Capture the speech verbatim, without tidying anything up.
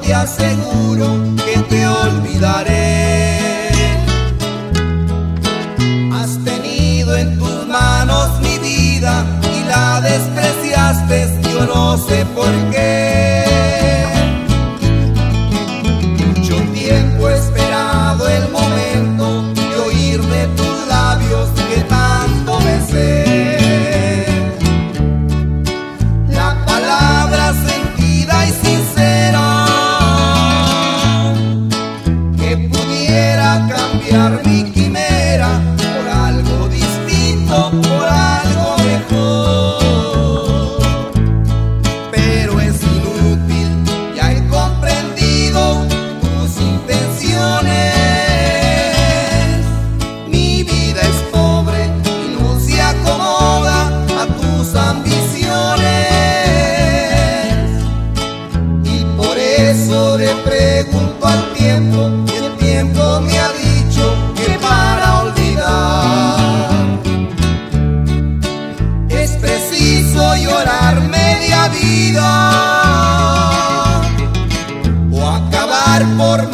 te aseguro que te olvidaré. Has tenido en tus manos mi vida y la despreciaste, yo no sé por qué. Mucho tiempo he esperado el momento de oír de tus labios que tanto besé. La palabra sentida y sincera que pudiera cambiar mi quimera por algo distinto, por algo mejor. Pero es inútil, ya he comprendido tus intenciones. Mi vida es pobre y no se acomoda a tus ambiciones. Y por eso le pregunto al tiempo, y el tiempo me ha dicho que para olvidar es preciso llorar media vida o acabar por